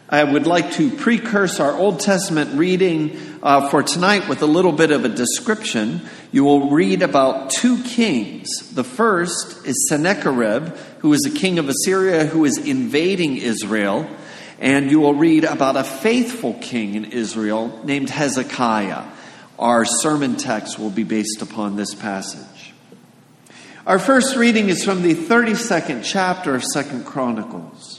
I would like to precurse our Old Testament reading for tonight with a little bit of a description. You will read about two kings. The first is Sennacherib, who is a king of Assyria who is invading Israel. And you will read about a faithful king in Israel named Hezekiah. Our sermon text will be based upon this passage. Our first reading is from the 32nd chapter of 2 Chronicles.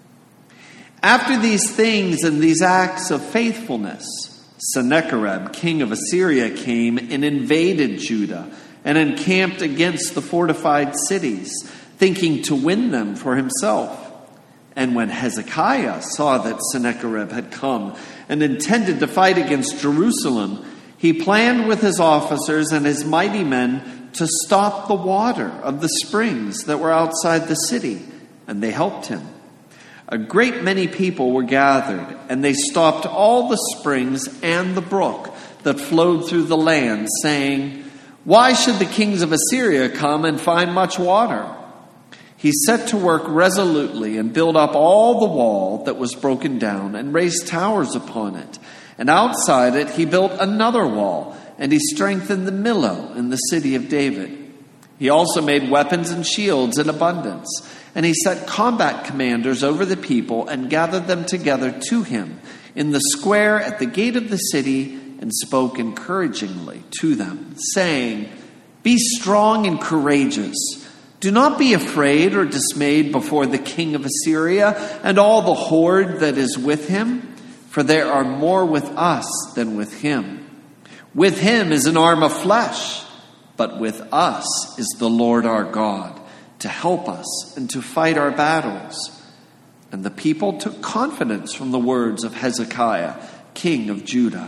After these things and these acts of faithfulness, Sennacherib, king of Assyria, came and invaded Judah and encamped against the fortified cities, thinking to win them for himself. And when Hezekiah saw that Sennacherib had come and intended to fight against Jerusalem, he planned with his officers and his mighty men to stop the water of the springs that were outside the city, and they helped him. A great many people were gathered, and they stopped all the springs and the brook that flowed through the land, saying, "Why should the kings of Assyria come and find much water?" He set to work resolutely and built up all the wall that was broken down and raised towers upon it. And outside it he built another wall, and he strengthened the Millo in the city of David. He also made weapons and shields in abundance. And he set combat commanders over the people and gathered them together to him in the square at the gate of the city and spoke encouragingly to them, saying, "Be strong and courageous. Do not be afraid or dismayed before the king of Assyria and all the horde that is with him, for there are more with us than with him. With him is an arm of flesh, but with us is the Lord our God, to help us and to fight our battles." And the people took confidence from the words of Hezekiah, king of Judah.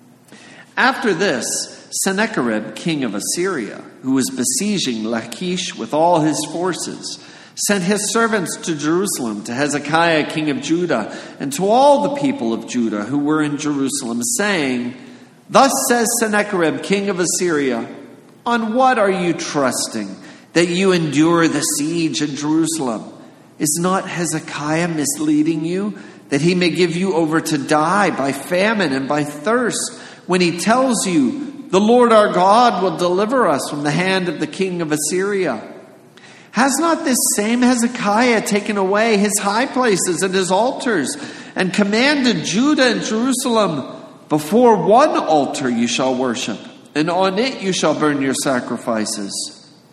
After this, Sennacherib, king of Assyria, who was besieging Lachish with all his forces, sent his servants to Jerusalem to Hezekiah, king of Judah, and to all the people of Judah who were in Jerusalem, saying, "Thus says Sennacherib, king of Assyria, on what are you trusting, that you endure the siege in Jerusalem? Is not Hezekiah misleading you, that he may give you over to die by famine and by thirst, when he tells you, 'The Lord our God will deliver us from the hand of the king of Assyria'? Has not this same Hezekiah taken away his high places and his altars, and commanded Judah and Jerusalem, 'Before one altar you shall worship, and on it you shall burn your sacrifices'?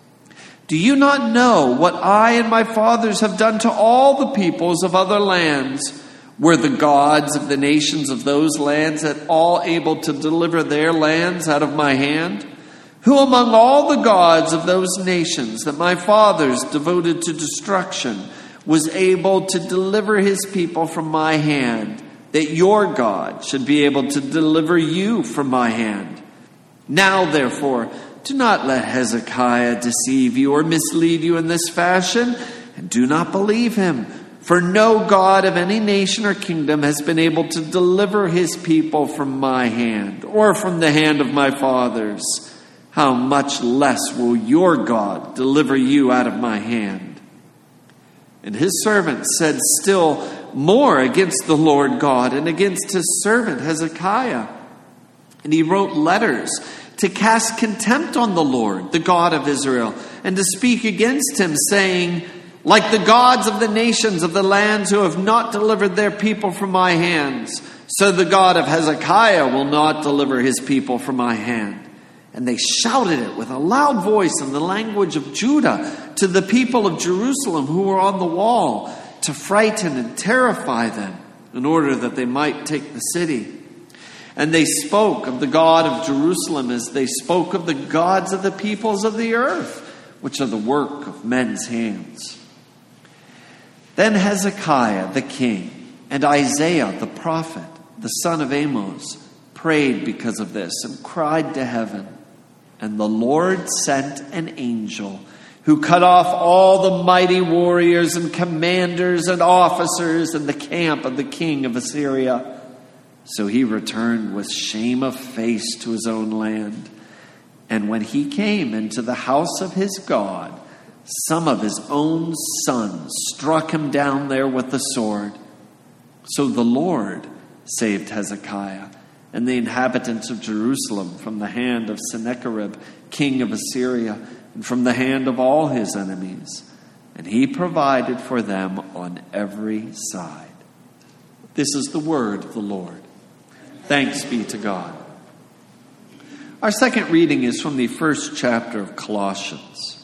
Do you not know what I and my fathers have done to all the peoples of other lands? Were the gods of the nations of those lands at all able to deliver their lands out of my hand? Who among all the gods of those nations that my fathers devoted to destruction was able to deliver his people from my hand, that your God should be able to deliver you from my hand? Now, therefore, do not let Hezekiah deceive you or mislead you in this fashion, and do not believe him. For no God of any nation or kingdom has been able to deliver his people from my hand, or from the hand of my fathers. How much less will your God deliver you out of my hand?" And his servant said still more against the Lord God and against his servant Hezekiah. And he wrote letters to cast contempt on the Lord, the God of Israel, and to speak against him, saying, "Like the gods of the nations of the lands who have not delivered their people from my hands, so the God of Hezekiah will not deliver his people from my hand." And they shouted it with a loud voice in the language of Judah to the people of Jerusalem who were on the wall, to frighten and terrify them, in order that they might take the city. And they spoke of the God of Jerusalem as they spoke of the gods of the peoples of the earth, which are the work of men's hands. Then Hezekiah the king and Isaiah the prophet, the son of Amos, prayed because of this and cried to heaven. And the Lord sent an angel who cut off all the mighty warriors and commanders and officers in the camp of the king of Assyria. So he returned with shame of face to his own land. And when he came into the house of his God, some of his own sons struck him down there with the sword. So the Lord saved Hezekiah and the inhabitants of Jerusalem from the hand of Sennacherib, king of Assyria, and from the hand of all his enemies. And he provided for them on every side. This is the word of the Lord. Thanks be to God. Our second reading is from the first chapter of Colossians.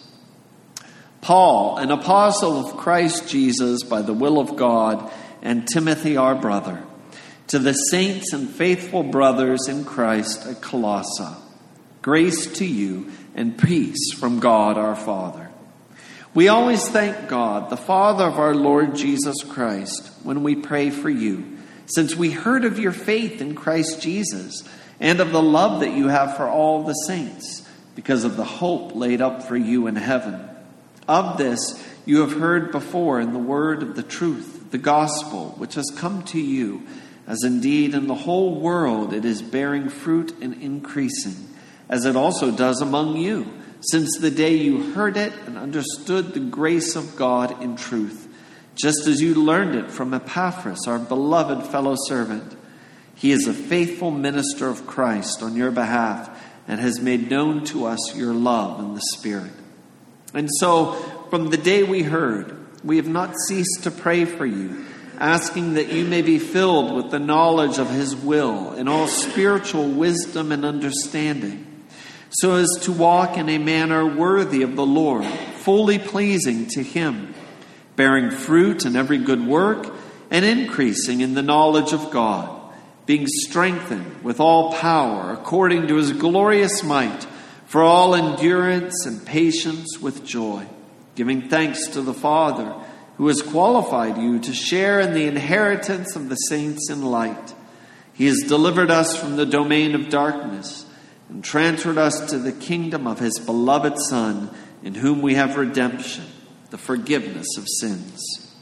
Paul, an apostle of Christ Jesus by the will of God, and Timothy our brother, to the saints and faithful brothers in Christ at Colossae, grace to you and peace from God our Father. We always thank God, the Father of our Lord Jesus Christ, when we pray for you, since we heard of your faith in Christ Jesus and of the love that you have for all the saints, because of the hope laid up for you in heaven. Of this you have heard before in the word of the truth, the gospel, which has come to you, as indeed in the whole world it is bearing fruit and increasing, as it also does among you, since the day you heard it and understood the grace of God in truth, just as you learned it from Epaphras, our beloved fellow servant. He is a faithful minister of Christ on your behalf and has made known to us your love in the Spirit. And so, from the day we heard, we have not ceased to pray for you, asking that you may be filled with the knowledge of his will in all spiritual wisdom and understanding, so as to walk in a manner worthy of the Lord, fully pleasing to him, bearing fruit in every good work and increasing in the knowledge of God, being strengthened with all power according to his glorious might, for all endurance and patience with joy, giving thanks to the Father, who has qualified you to share in the inheritance of the saints in light. He has delivered us from the domain of darkness and transferred us to the kingdom of his beloved Son, in whom we have redemption, the forgiveness of sins.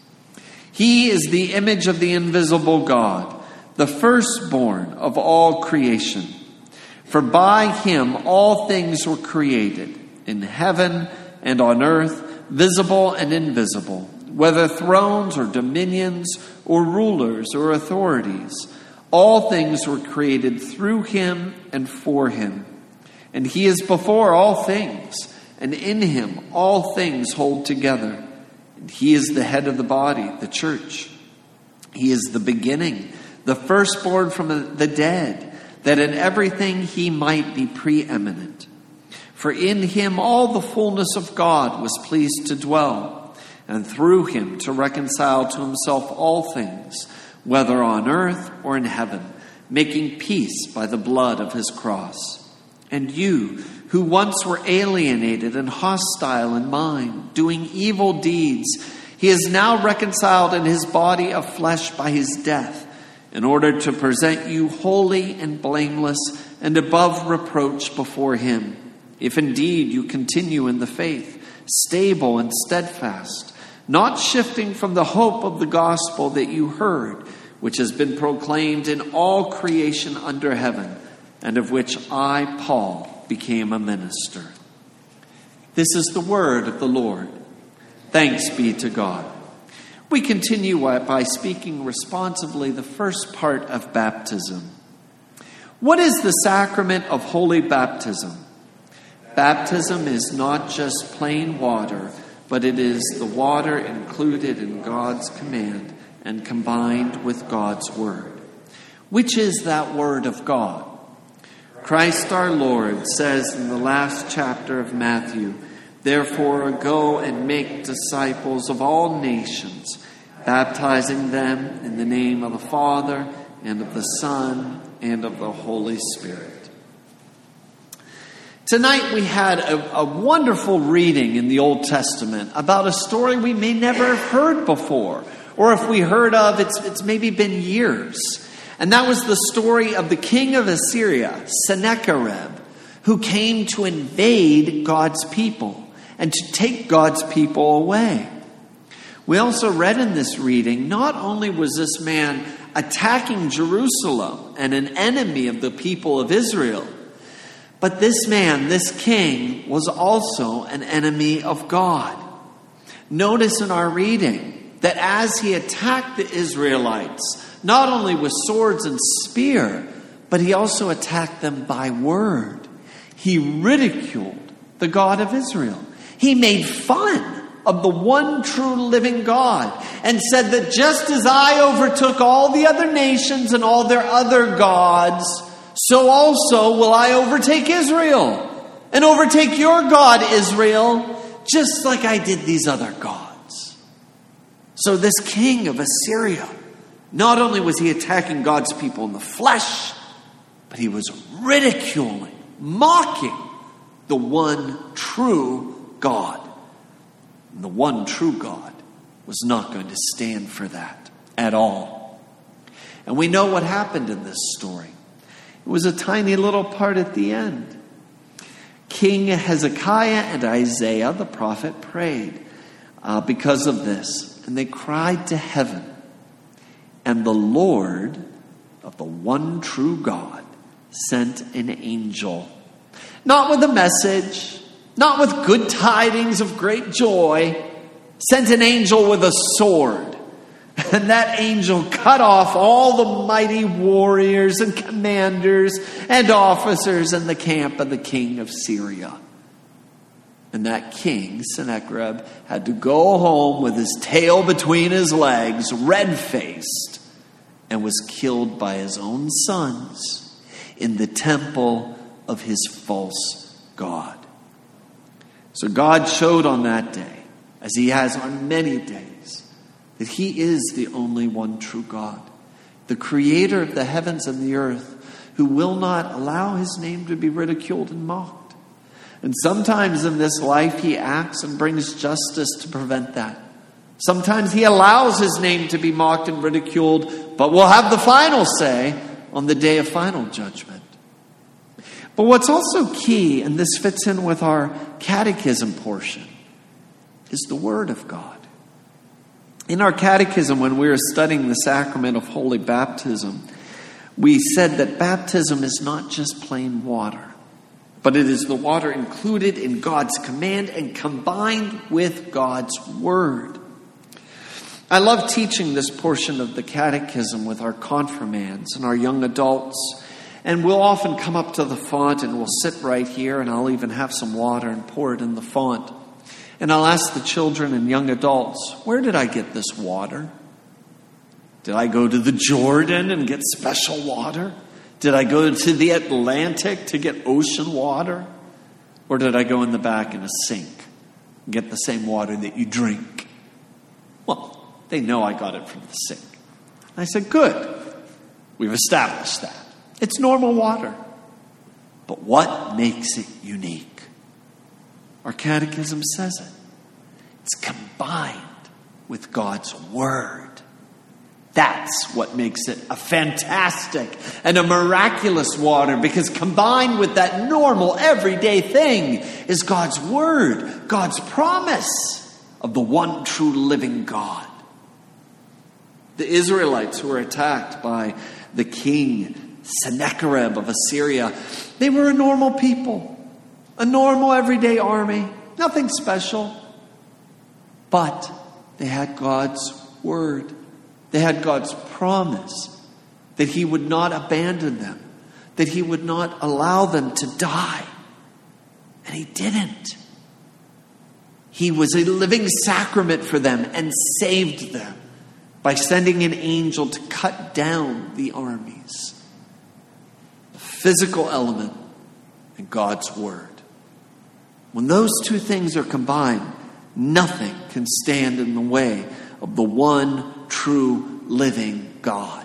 He is the image of the invisible God, the firstborn of all creation. For by him all things were created, in heaven and on earth, visible and invisible, whether thrones or dominions or rulers or authorities. All things were created through him and for him. And he is before all things, and in him all things hold together. And he is the head of the body, the church. He is the beginning, the firstborn from the dead, that in everything he might be preeminent. For in him all the fullness of God was pleased to dwell, and through him to reconcile to himself all things, whether on earth or in heaven, making peace by the blood of his cross. And you, who once were alienated and hostile in mind, doing evil deeds, he is now reconciled in his body of flesh by his death, in order to present you holy and blameless and above reproach before him, if indeed you continue in the faith, stable and steadfast, not shifting from the hope of the gospel that you heard, which has been proclaimed in all creation under heaven, and of which I, Paul, became a minister. This is the word of the Lord. Thanks be to God. We continue by speaking responsively the first part of baptism. What is the sacrament of holy baptism? Baptism is not just plain water, but it is the water included in God's command and combined with God's word. Which is that word of God? Christ our Lord says in the last chapter of Matthew, "Therefore go and make disciples of all nations, baptizing them in the name of the Father and of the Son and of the Holy Spirit." Tonight we had a wonderful reading in the Old Testament about a story we may never have heard before, or if we heard of, it's maybe been years. And that was the story of the king of Assyria, Sennacherib, who came to invade God's people and to take God's people away. We also read in this reading, not only was this man attacking Jerusalem and an enemy of the people of Israel, but this man, this king, was also an enemy of God. Notice in our reading that as he attacked the Israelites, not only with swords and spear, but he also attacked them by word. He ridiculed the God of Israel. He made fun of the one true living God and said that just as I overtook all the other nations and all their other gods, so also will I overtake Israel and overtake your God, Israel, just like I did these other gods. So this king of Assyria, not only was he attacking God's people in the flesh, but he was ridiculing, mocking the one true God. And the one true God was not going to stand for that at all. And we know what happened in this story. It was a tiny little part at the end. King Hezekiah and Isaiah, the prophet, prayed because of this. And they cried to heaven. And the Lord of the one true God sent an angel. Not with a message, not with good tidings of great joy. Sent an angel with a sword. And that angel cut off all the mighty warriors and commanders and officers in the camp of the king of Syria. And that king, Sennacherib, had to go home with his tail between his legs, red-faced, and was killed by his own sons in the temple of his false god. So God showed on that day, as he has on many days, that he is the only one true God, the creator of the heavens and the earth, who will not allow his name to be ridiculed and mocked. And sometimes in this life he acts and brings justice to prevent that. Sometimes he allows his name to be mocked and ridiculed, but will have the final say on the day of final judgment. But what's also key, and this fits in with our catechism portion, is the Word of God. In our catechism, when we were studying the sacrament of holy baptism, we said that baptism is not just plain water, but it is the water included in God's command and combined with God's Word. I love teaching this portion of the catechism with our confirmands and our young adults. And we'll often come up to the font and we'll sit right here, and I'll even have some water and pour it in the font. And I'll ask the children and young adults, where did I get this water? Did I go to the Jordan and get special water? Did I go to the Atlantic to get ocean water? Or did I go in the back in a sink and get the same water that you drink? Well, they know I got it from the sink. I said, good. We've established that. It's normal water. But what makes it unique? Our catechism says it. It's combined with God's Word. That's what makes it a fantastic and a miraculous water, because combined with that normal everyday thing is God's Word, God's promise of the one true living God. The Israelites who were attacked by the king Sennacherib of Assyria, they were a normal people. A normal everyday army, nothing special. But they had God's Word. They had God's promise that he would not abandon them, that he would not allow them to die. And he didn't. He was a living sacrament for them and saved them by sending an angel to cut down the armies. The physical element and God's Word. When those two things are combined, nothing can stand in the way of the one true living God.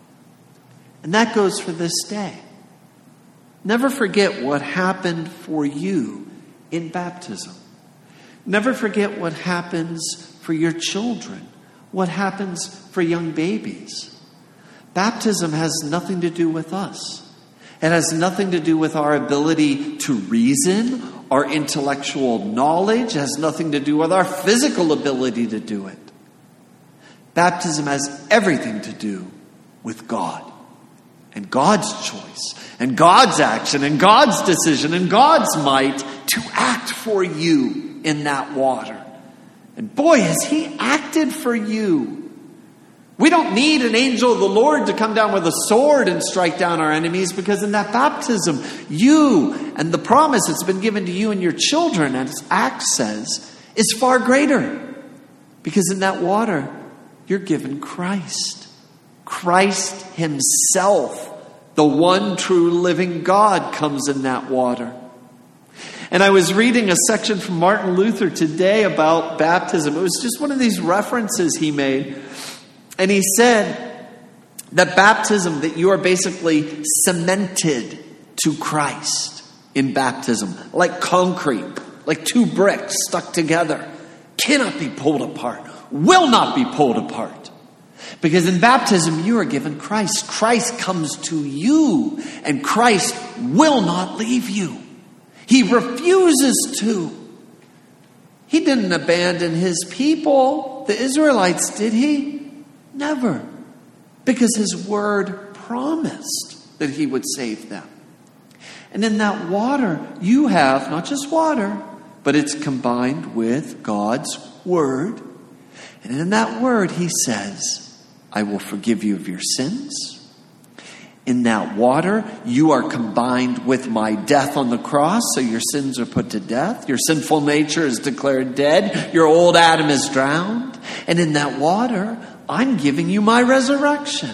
And that goes for this day. Never forget what happened for you in baptism. Never forget what happens for your children, what happens for young babies. Baptism has nothing to do with us. It has nothing to do with our ability to reason, our intellectual knowledge. It has nothing to do with our physical ability to do it. Baptism has everything to do with God and God's choice and God's action and God's decision and God's might to act for you in that water And boy, has he acted for you. We don't need an angel of the Lord to come down with a sword and strike down our enemies, because in that baptism, you and the promise that's been given to you and your children, as Acts says, is far greater. Because in that water, you're given Christ. Christ himself, the one true living God, comes in that water. And I was reading a section from Martin Luther today about baptism. It was just one of these references he made. And he said that baptism, that you are basically cemented to Christ in baptism, like concrete, like two bricks stuck together, cannot be pulled apart, will not be pulled apart. Because in baptism, you are given Christ. Christ comes to you, and Christ will not leave you. He refuses to. He didn't abandon his people, the Israelites, did he? Never. Because his word promised that he would save them. And in that water, you have not just water, but it's combined with God's word. And in that word, he says, I will forgive you of your sins. In that water, you are combined with my death on the cross, so your sins are put to death. Your sinful nature is declared dead. Your old Adam is drowned. And in that water, I'm giving you my resurrection.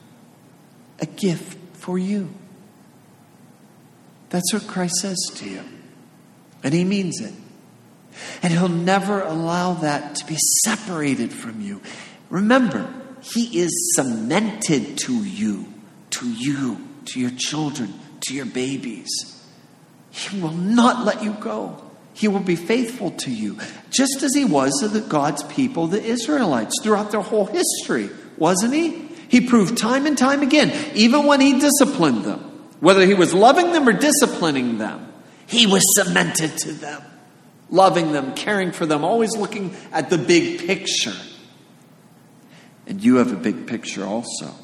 A gift for you. That's what Christ says to you. And he means it. And he'll never allow that to be separated from you. Remember, he is cemented to you, to your children, to your babies. He will not let you go. He will be faithful to you, just as he was to God's people, the Israelites, throughout their whole history, wasn't he? He proved time and time again, even when he disciplined them, whether he was loving them or disciplining them, he was cemented to them, loving them, caring for them, always looking at the big picture. And you have a big picture also.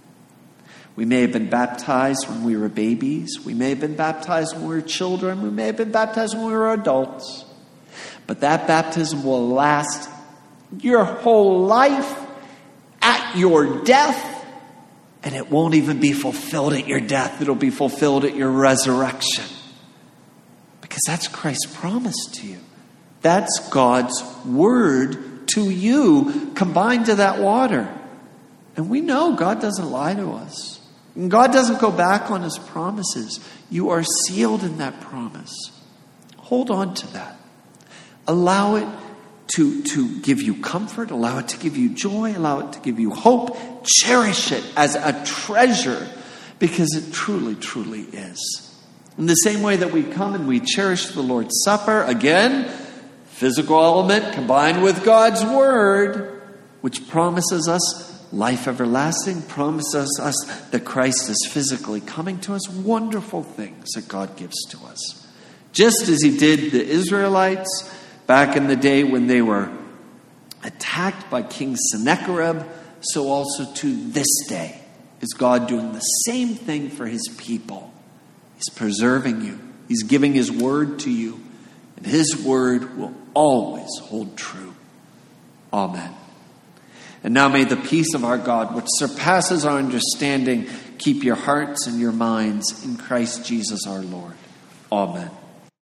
We may have been baptized when we were babies. We may have been baptized when we were children. We may have been baptized when we were adults. But that baptism will last your whole life, at your death. And it won't even be fulfilled at your death. It'll be fulfilled at your resurrection. Because that's Christ's promise to you. That's God's word to you combined to that water. And we know God doesn't lie to us. And God doesn't go back on his promises. You are sealed in that promise. Hold on to that. Allow it to give you comfort. Allow it to give you joy. Allow it to give you hope. Cherish it as a treasure, because it truly, truly is. In the same way that we come and we cherish the Lord's Supper, again, physical element combined with God's word, which promises us life everlasting, promises us that Christ is physically coming to us. Wonderful things that God gives to us. Just as he did the Israelites back in the day when they were attacked by King Sennacherib, so also to this day is God doing the same thing for his people. He's preserving you. He's giving his word to you. And his word will always hold true. Amen. And now may the peace of our God, which surpasses our understanding, keep your hearts and your minds in Christ Jesus our Lord. Amen.